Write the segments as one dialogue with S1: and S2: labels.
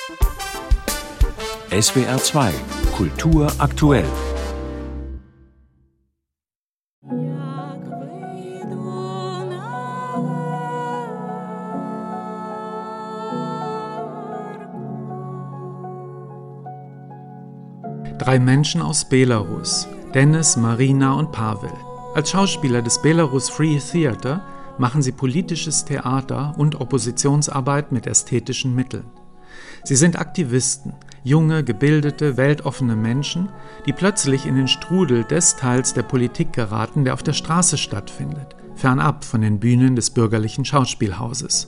S1: SWR 2 Kultur aktuell.
S2: Drei Menschen aus Belarus, Dennis, Marina und Pavel. Als Schauspieler des Belarus Free Theater machen sie politisches Theater und Oppositionsarbeit mit ästhetischen Mitteln. Sie sind Aktivisten, junge, gebildete, weltoffene Menschen, die plötzlich in den Strudel des Teils der Politik geraten, der auf der Straße stattfindet, fernab von den Bühnen des bürgerlichen Schauspielhauses.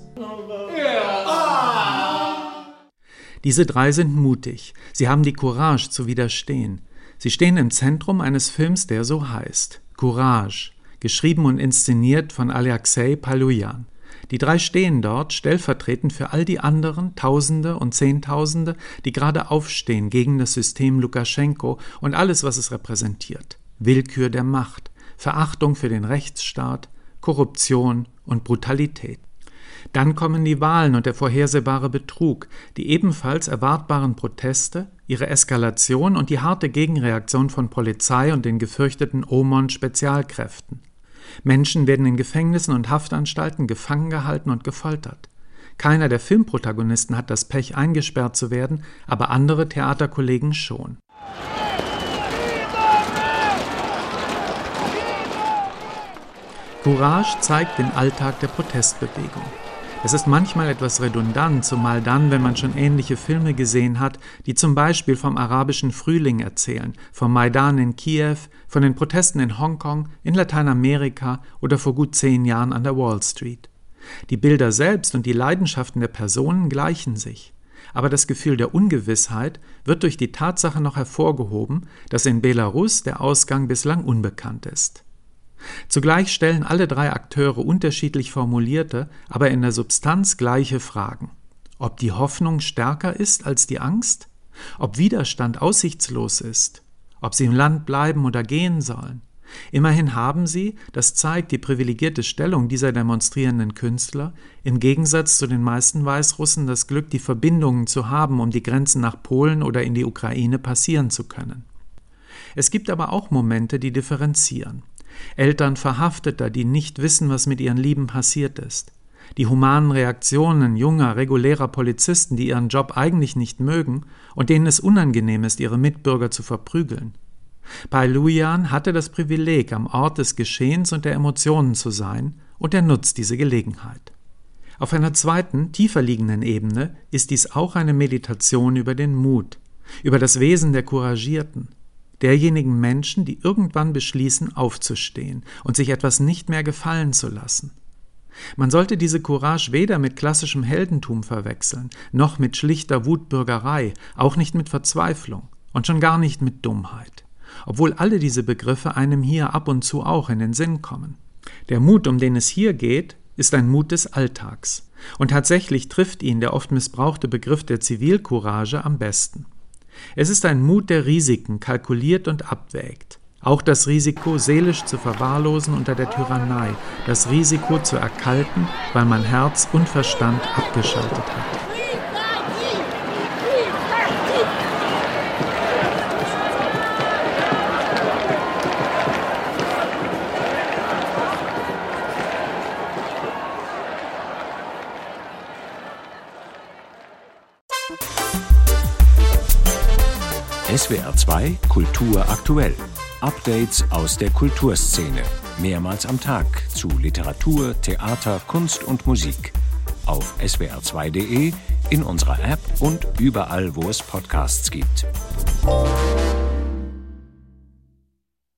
S2: Diese drei sind mutig, sie haben die Courage zu widerstehen. Sie stehen im Zentrum eines Films, der so heißt, Courage, geschrieben und inszeniert von Alexei Palujan. Die drei stehen dort stellvertretend für all die anderen Tausende und Zehntausende, die gerade aufstehen gegen das System Lukaschenko und alles, was es repräsentiert. Willkür der Macht, Verachtung für den Rechtsstaat, Korruption und Brutalität. Dann kommen die Wahlen und der vorhersehbare Betrug, die ebenfalls erwartbaren Proteste, ihre Eskalation und die harte Gegenreaktion von Polizei und den gefürchteten OMON-Spezialkräften. Menschen werden in Gefängnissen und Haftanstalten gefangen gehalten und gefoltert. Keiner der Filmprotagonisten hat das Pech, eingesperrt zu werden, aber andere Theaterkollegen schon. Courage zeigt den Alltag der Protestbewegung. Es ist manchmal etwas redundant, zumal dann, wenn man schon ähnliche Filme gesehen hat, die zum Beispiel vom arabischen Frühling erzählen, vom Maidan in Kiew, von den Protesten in Hongkong, in Lateinamerika oder vor gut 10 Jahren an der Wall Street. Die Bilder selbst und die Leidenschaften der Personen gleichen sich. Aber das Gefühl der Ungewissheit wird durch die Tatsache noch hervorgehoben, dass in Belarus der Ausgang bislang unbekannt ist. Zugleich stellen alle drei Akteure unterschiedlich formulierte, aber in der Substanz gleiche Fragen. Ob die Hoffnung stärker ist als die Angst? Ob Widerstand aussichtslos ist? Ob sie im Land bleiben oder gehen sollen? Immerhin haben sie, das zeigt die privilegierte Stellung dieser demonstrierenden Künstler, im Gegensatz zu den meisten Weißrussen das Glück, die Verbindungen zu haben, um die Grenzen nach Polen oder in die Ukraine passieren zu können. Es gibt aber auch Momente, die differenzieren. Eltern Verhafteter, die nicht wissen, was mit ihren Lieben passiert ist. Die humanen Reaktionen junger, regulärer Polizisten, die ihren Job eigentlich nicht mögen und denen es unangenehm ist, ihre Mitbürger zu verprügeln. Palujan hatte das Privileg, am Ort des Geschehens und der Emotionen zu sein, und er nutzt diese Gelegenheit. Auf einer zweiten, tiefer liegenden Ebene ist dies auch eine Meditation über den Mut, über das Wesen der Couragierten, derjenigen Menschen, die irgendwann beschließen, aufzustehen und sich etwas nicht mehr gefallen zu lassen. Man sollte diese Courage weder mit klassischem Heldentum verwechseln, noch mit schlichter Wutbürgerei, auch nicht mit Verzweiflung und schon gar nicht mit Dummheit, obwohl alle diese Begriffe einem hier ab und zu auch in den Sinn kommen. Der Mut, um den es hier geht, ist ein Mut des Alltags, und tatsächlich trifft ihn der oft missbrauchte Begriff der Zivilcourage am besten. Es ist ein Mut, der Risiken kalkuliert und abwägt. Auch das Risiko, seelisch zu verwahrlosen unter der Tyrannei, das Risiko zu erkalten, weil man Herz und Verstand abgeschaltet hat.
S1: SWR 2 Kultur aktuell. Updates aus der Kulturszene. Mehrmals am Tag zu Literatur, Theater, Kunst und Musik. Auf swr2.de, in unserer App und überall, wo es Podcasts gibt.